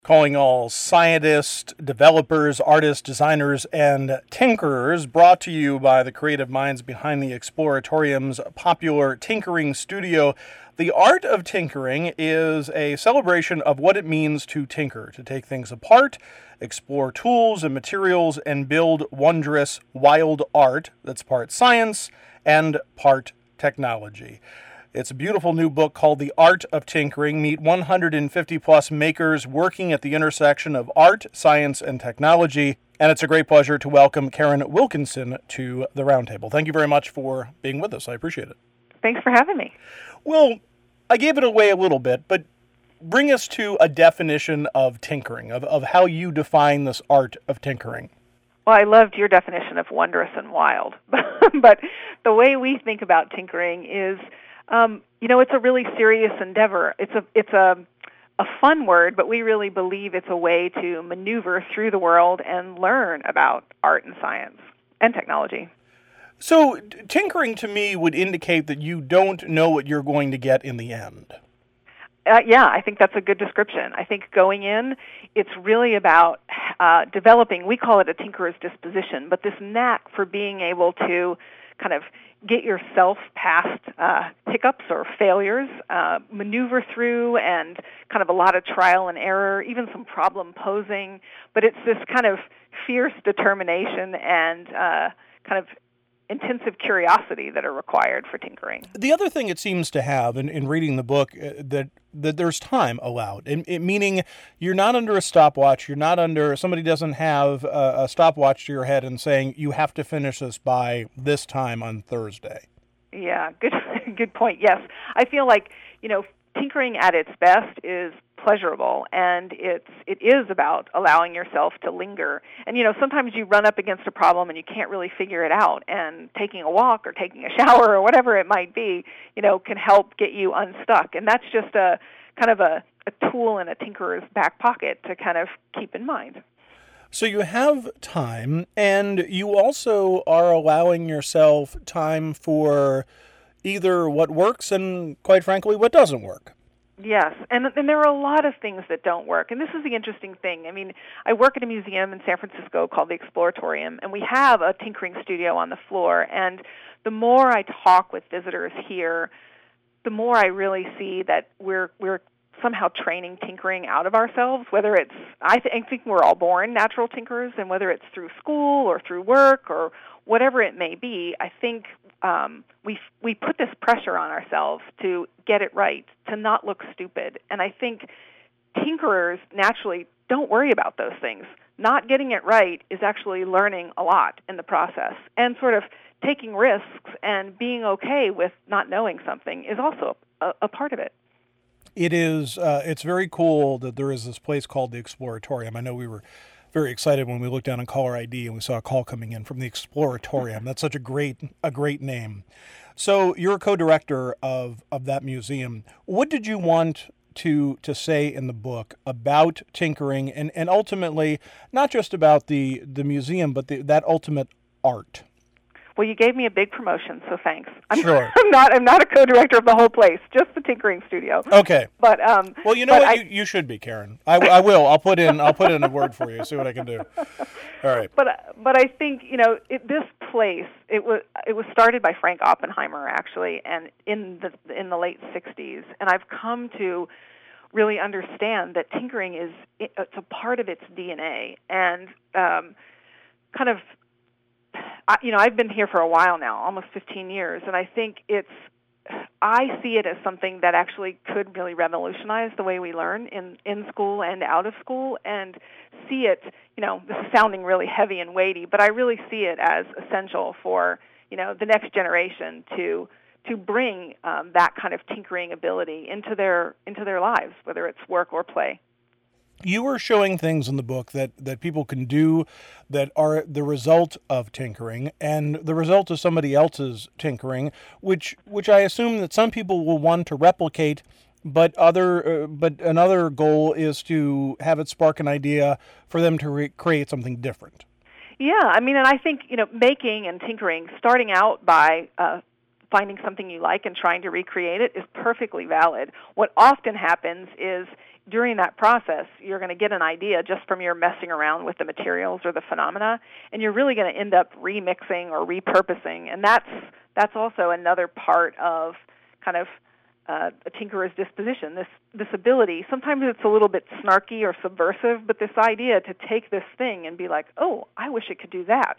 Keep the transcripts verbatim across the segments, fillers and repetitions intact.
Calling all scientists, developers, artists, designers, and tinkerers, brought to you by the creative minds behind the Exploratorium's popular tinkering studio. The art of tinkering is a celebration of what it means to tinker, to take things apart, explore tools and materials, and build wondrous, wild art that's part science and part technology. It's a beautiful new book called The Art of Tinkering. Meet one hundred fifty plus makers working at the intersection of art, science, and technology. And it's a great pleasure to welcome Karen Wilkinson to the roundtable. Thank you very much for being with us. I appreciate it. Thanks for having me. Well, I gave it away a little bit, but bring us to a definition of tinkering, of, of how you define this art of tinkering. Well, I loved your definition of wondrous and wild. But the way we think about tinkering is, Um, you know, it's a really serious endeavor. It's a it's a a fun word, but we really believe it's a way to maneuver through the world and learn about art and science and technology. So, t- tinkering to me would indicate that you don't know what you're going to get in the end. Uh, yeah, I think that's a good description. I think going in, it's really about uh, developing, we call it a tinkerer's disposition, but this knack for being able to kind of get yourself past uh, hiccups or failures, uh, maneuver through, and kind of a lot of trial and error, even some problem posing. But it's this kind of fierce determination and uh, kind of intensive curiosity that are required for tinkering. The other thing it seems to have in, in reading the book, uh, that that there's time allowed, and it, meaning you're not under a stopwatch, you're not under, somebody doesn't have a, a stopwatch to your head and saying you have to finish this by this time on Thursday. Yeah, good good point. Yes. I feel like, you know, tinkering at its best is pleasurable, and it's it is about allowing yourself to linger. And you know, sometimes you run up against a problem and you can't really figure it out, and taking a walk or taking a shower or whatever it might be, you know, can help get you unstuck. And that's just a kind of a, a tool in a tinkerer's back pocket to kind of keep in mind. So you have time, and you also are allowing yourself time for either what works and, quite frankly, what doesn't work. Yes, and, and there are a lot of things that don't work, and this is the interesting thing. I mean, I work at a museum in San Francisco called the Exploratorium, and we have a tinkering studio on the floor, and the more I talk with visitors here, the more I really see that we're we're somehow training tinkering out of ourselves, whether it's, I, th- I think we're all born natural tinkerers, and whether it's through school or through work or whatever it may be, I think um, we we put this pressure on ourselves to get it right, to not look stupid. And I think tinkerers naturally don't worry about those things. Not getting it right is actually learning a lot in the process, and sort of taking risks and being okay with not knowing something is also a, a part of it. It is, uh, it's very cool that there is this place called the Exploratorium. I know we were very excited when we looked down on caller I D and we saw a call coming in from the Exploratorium. That's such a great, a great name. So you're a co-director of, of that museum. What did you want to to say in the book about tinkering, and, and ultimately not just about the, the museum, but the, that ultimate art? Well, you gave me a big promotion, so thanks. I'm, Sure. I'm not. I'm not a co-director of the whole place, just the tinkering studio. Okay. But um. Well, you know but what? I, you, you should be, Karen. I, I will. I'll put in. I'll put in a word for you. See what I can do. All right. But but I think, you know, it, this place, it was it was started by Frank Oppenheimer, actually, and in the in the late sixties. And I've come to really understand that tinkering is it, it's a part of its D N A, and um, kind of. I, you know, I've been here for a while now, almost fifteen years, and I think it's, I see it as something that actually could really revolutionize the way we learn in, in school and out of school, and see it, you know, this is sounding really heavy and weighty, but I really see it as essential for, you know, the next generation to to bring um, that kind of tinkering ability into their into their lives, whether it's work or play. You are showing things in the book that, that people can do that are the result of tinkering and the result of somebody else's tinkering, which which I assume that some people will want to replicate, but other uh, but another goal is to have it spark an idea for them to re- create something different. Yeah, I mean, and I think, you know, making and tinkering, starting out by uh, finding something you like and trying to recreate it is perfectly valid. What often happens is during that process, you're going to get an idea just from your messing around with the materials or the phenomena, and you're really going to end up remixing or repurposing. And that's that's also another part of kind of uh, a tinkerer's disposition, this this ability. Sometimes it's a little bit snarky or subversive, but this idea to take this thing and be like, oh, I wish it could do that,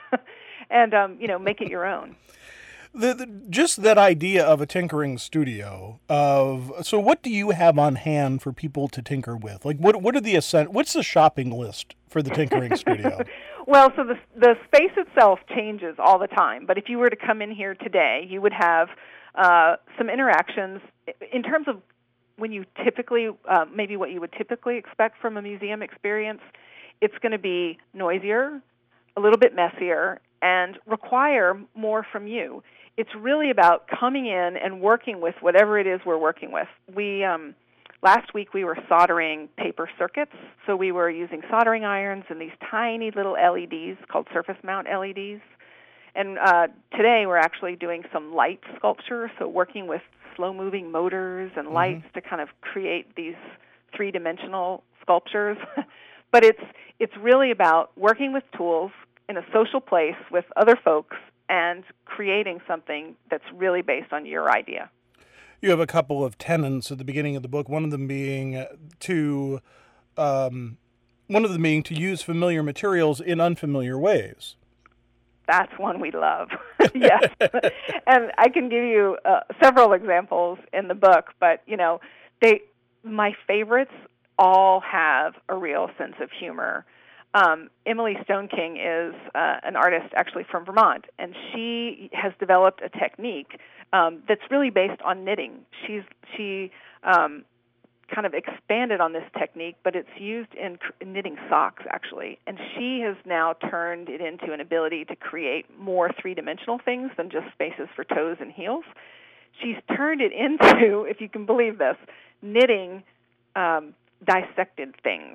and um, you know, make it your own. The, the, just that idea of a tinkering studio of, so what do you have on hand for people to tinker with? Like, what what are the ascent, what's the shopping list for the tinkering studio? Well, so the the space itself changes all the time, but if you were to come in here today, you would have uh, some interactions in terms of when you typically, uh, maybe what you would typically expect from a museum experience. It's going to be noisier, a little bit messier, and require more from you. It's really about coming in and working with whatever it is we're working with. We um, last week we were soldering paper circuits, so we were using soldering irons and these tiny little L E Ds called surface mount L E Ds. And uh, today we're actually doing some light sculpture, so working with slow-moving motors and lights mm-hmm. to kind of create these three-dimensional sculptures. But it's it's really about working with tools in a social place with other folks and creating something that's really based on your idea. You have a couple of tenets at the beginning of the book, one of them being to um, one of them being to use familiar materials in unfamiliar ways. That's one we love. Yes. And I can give you uh, several examples in the book, but you know, they my favorites all have a real sense of humor. Um, Emily Stoneking is uh, an artist actually from Vermont, and she has developed a technique um, that's really based on knitting. She's she um, kind of expanded on this technique, but it's used in, in knitting socks, actually. And she has now turned it into an ability to create more three-dimensional things than just spaces for toes and heels. She's turned it into, if you can believe this, knitting um, dissected things.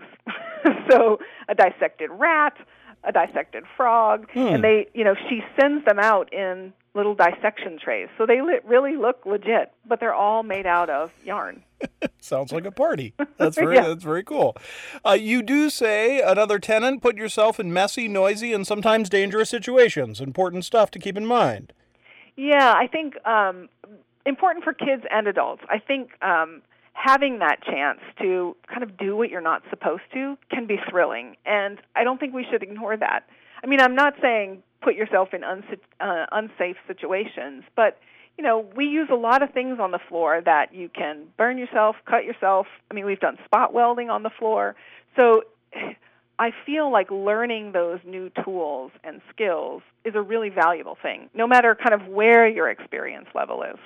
So a dissected rat, a dissected frog, hmm. and they, you know, she sends them out in little dissection trays. So they li- really look legit, but they're all made out of yarn. Sounds like a party. That's very yeah. that's very cool. Uh, you do say, another tenet, put yourself in messy, noisy, and sometimes dangerous situations. Important stuff to keep in mind. Yeah, I think um, important for kids and adults. I think um, having that chance to kind of do what you're not supposed to can be thrilling, and I don't think we should ignore that. I mean, I'm not saying put yourself in unsa- uh, unsafe situations, but you know, we use a lot of things on the floor that you can burn yourself, cut yourself. I mean, we've done spot welding on the floor. So I feel like learning those new tools and skills is a really valuable thing, no matter kind of where your experience level is.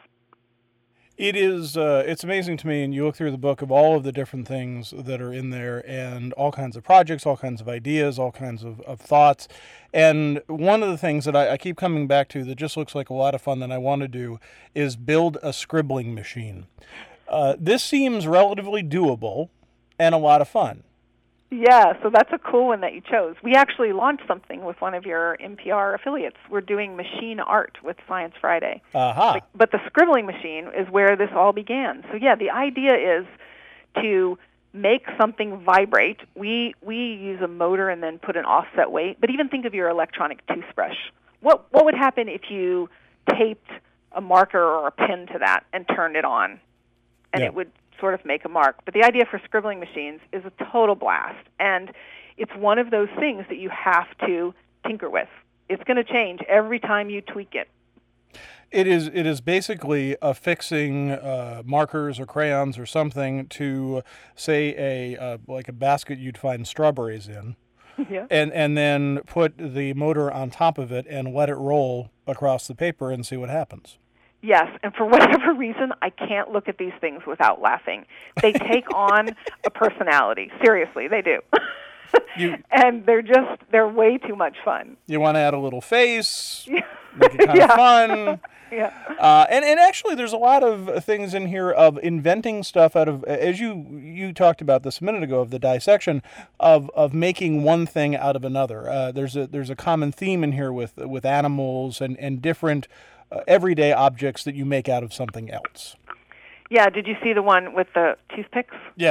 It is, uh, it's amazing to me, and you look through the book of all of the different things that are in there and all kinds of projects, all kinds of ideas, all kinds of, of thoughts. And one of the things that I, I keep coming back to that just looks like a lot of fun that I want to do is build a scribbling machine. Uh, this seems relatively doable and a lot of fun. Yeah, so that's a cool one that you chose. We actually launched something with one of your N P R affiliates. We're doing machine art with Science Friday. Uh-huh. But, but the scribbling machine is where this all began. So yeah, the idea is to make something vibrate. We we use a motor and then put an offset weight. But even think of your electronic toothbrush. What what would happen if you taped a marker or a pen to that and turned it on? And yeah. it would sort of make a mark. But the idea for scribbling machines is a total blast. And it's one of those things that you have to tinker with. It's going to change every time you tweak it. It is it is basically affixing uh, markers or crayons or something to, say, a uh, like a basket you'd find strawberries in, yeah. and and then put the motor on top of it and let it roll across the paper and see what happens. Yes, and for whatever reason, I can't look at these things without laughing. They take on a personality. Seriously, they do. You, and they're just, they're way too much fun. You want to add a little face, make it kind yeah. of fun. Yeah. Uh, and, and actually, there's a lot of things in here of inventing stuff out of, as you you talked about this a minute ago, of the dissection, of, of making one thing out of another. Uh, there's a there's a common theme in here with with animals and, and different uh, everyday objects that you make out of something else. Yeah, did you see the one with the toothpicks? Yes.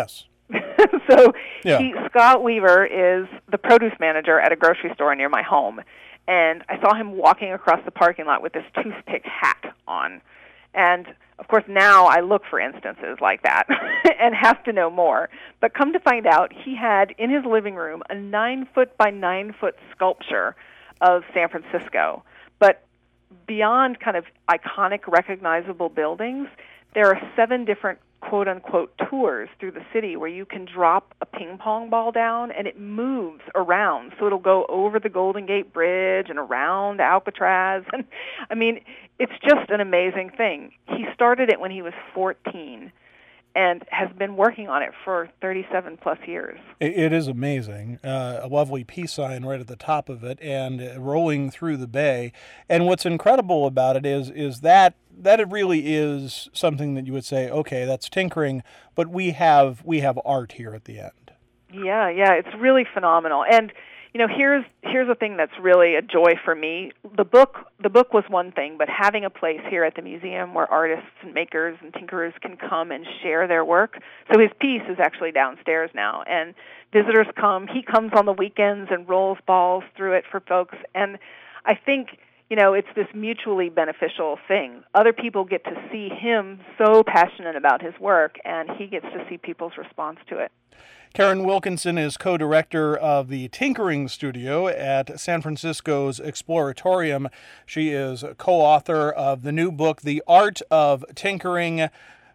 so Yeah. he, Scott Weaver is the produce manager at a grocery store near my home. And I saw him walking across the parking lot with this toothpick hat on. And, of course, now I look for instances like that and have to know more. But come to find out, he had in his living room a nine-foot by nine-foot sculpture of San Francisco. But beyond kind of iconic, recognizable buildings, there are seven different quote-unquote tours through the city where you can drop a ping pong ball down and it moves around. So it'll go over the Golden Gate Bridge and around Alcatraz. And I mean, it's just an amazing thing. He started it when he was fourteen and has been working on it for thirty-seven plus years. It, it is amazing. Uh, a lovely peace sign right at the top of it and uh, rolling through the bay. And what's incredible about it is is that that it really is something that you would say, okay, that's tinkering, but we have we have art here at the end. Yeah, yeah, it's really phenomenal. And you know, here's here's a thing that's really a joy for me. The book the book was one thing, but having a place here at the museum where artists and makers and tinkerers can come and share their work. So his piece is actually downstairs now, and visitors come. He comes on the weekends and rolls balls through it for folks. And I think, you know, it's this mutually beneficial thing. Other people get to see him so passionate about his work, and he gets to see people's response to it. Karen Wilkinson is co-director of the Tinkering Studio at San Francisco's Exploratorium. She is co-author of the new book, The Art of Tinkering.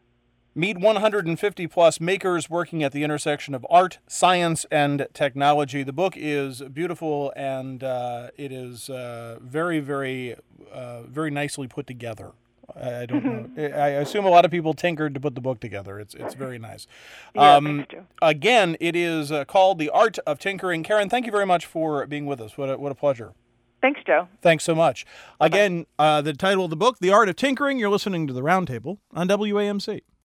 Meet one hundred fifty plus makers working at the intersection of art, science, and technology. The book is beautiful, and uh, it is uh, very, very, uh, very nicely put together. I don't know. I assume a lot of people tinkered to put the book together. It's it's very nice. Yeah, um, thanks, Joe. Again, it is uh, called The Art of Tinkering. Karen, thank you very much for being with us. What a, what a pleasure. Thanks, Joe. Thanks so much. Again, uh, the title of the book, The Art of Tinkering. You're listening to The Roundtable on W A M C.